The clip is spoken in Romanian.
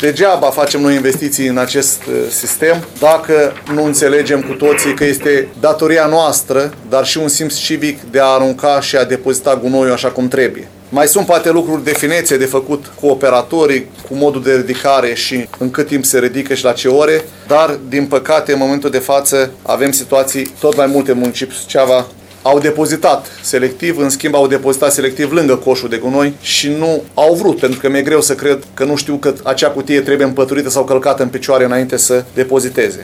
Degeaba facem noi investiții în acest sistem dacă nu înțelegem cu toții că este datoria noastră, dar și un simț civic de a arunca și a depozita gunoiul așa cum trebuie. Mai sunt poate lucruri de finețe de făcut cu operatorii, cu modul de ridicare și în cât timp se ridică și la ce ore, dar din păcate în momentul de față avem situații, tot mai multe municipii Suceava au depozitat selectiv, în schimb au depozitat selectiv lângă coșul de gunoi și nu au vrut, pentru că mi-e greu să cred că nu știu că acea cutie trebuie împăturită sau călcată în picioare înainte să depoziteze.